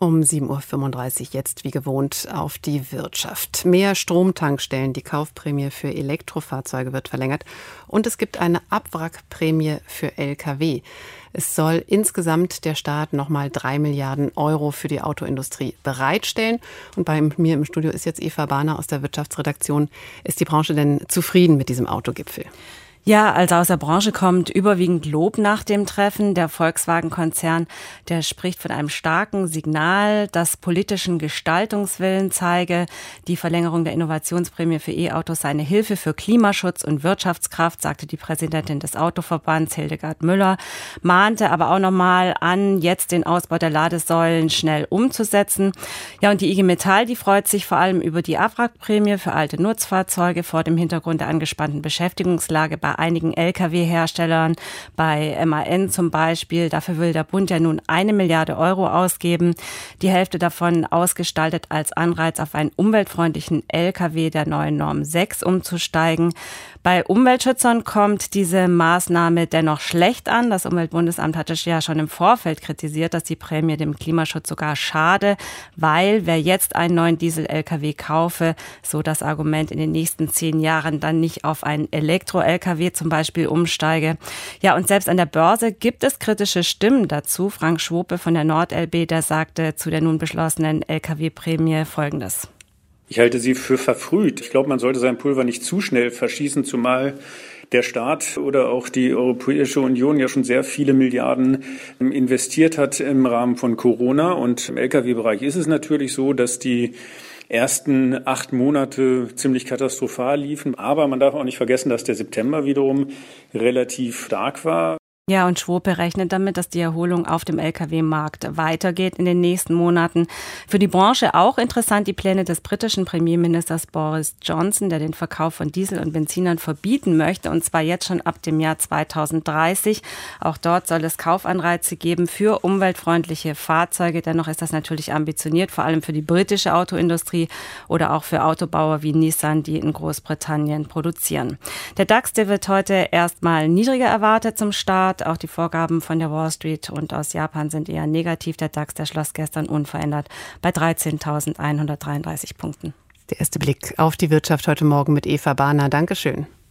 Um 7.35 Uhr jetzt wie gewohnt auf die Wirtschaft. Mehr Stromtankstellen, die Kaufprämie für Elektrofahrzeuge wird verlängert und es gibt eine Abwrackprämie für Lkw. Es soll insgesamt der Staat nochmal 3 Milliarden Euro für die Autoindustrie bereitstellen. Und bei mir im Studio ist jetzt Eva Bahner aus der Wirtschaftsredaktion. Ist die Branche denn zufrieden mit diesem Autogipfel? Ja, also aus der Branche kommt überwiegend Lob nach dem Treffen. Der Volkswagen-Konzern, der spricht von einem starken Signal, das politischen Gestaltungswillen zeige. Die Verlängerung der Innovationsprämie für E-Autos sei eine Hilfe für Klimaschutz und Wirtschaftskraft, sagte die Präsidentin des Autoverbands, Hildegard Müller, mahnte aber auch nochmal an, jetzt den Ausbau der Ladesäulen schnell umzusetzen. Ja, und die IG Metall, die freut sich vor allem über die Abwrackprämie für alte Nutzfahrzeuge vor dem Hintergrund der angespannten Beschäftigungslage bei einigen Lkw-Herstellern, bei MAN zum Beispiel. Dafür will der Bund ja nun 1 Milliarde Euro ausgeben. Die Hälfte davon ausgestaltet als Anreiz, auf einen umweltfreundlichen Lkw der neuen Norm 6 umzusteigen. Bei Umweltschützern kommt diese Maßnahme dennoch schlecht an. Das Umweltbundesamt hatte ja schon im Vorfeld kritisiert, dass die Prämie dem Klimaschutz sogar schade, weil wer jetzt einen neuen Diesel-Lkw kaufe, so das Argument, in den nächsten 10 Jahren dann nicht auf einen Elektro-Lkw zum Beispiel umsteige. Ja, und selbst an der Börse gibt es kritische Stimmen dazu. Frank Schwope von der NordLB, der sagte zu der nun beschlossenen Lkw-Prämie Folgendes. Ich halte sie für verfrüht. Ich glaube, man sollte sein Pulver nicht zu schnell verschießen, zumal der Staat oder auch die Europäische Union ja schon sehr viele Milliarden investiert hat im Rahmen von Corona. Und im Lkw-Bereich ist es natürlich so, dass die ersten 8 Monate ziemlich katastrophal liefen. Aber man darf auch nicht vergessen, dass der September wiederum relativ stark war. Ja, und Schwope rechnet damit, dass die Erholung auf dem Lkw-Markt weitergeht in den nächsten Monaten. Für die Branche auch interessant die Pläne des britischen Premierministers Boris Johnson, der den Verkauf von Diesel- und Benzinern verbieten möchte, und zwar jetzt schon ab dem Jahr 2030. Auch dort soll es Kaufanreize geben für umweltfreundliche Fahrzeuge. Dennoch ist das natürlich ambitioniert, vor allem für die britische Autoindustrie oder auch für Autobauer wie Nissan, die in Großbritannien produzieren. Der DAX, der wird heute erstmal niedriger erwartet zum Start. Auch die Vorgaben von der Wall Street und aus Japan sind eher negativ. Der DAX, der schloss gestern unverändert bei 13.133 Punkten. Der erste Blick auf die Wirtschaft heute Morgen mit Eva Bahner. Dankeschön.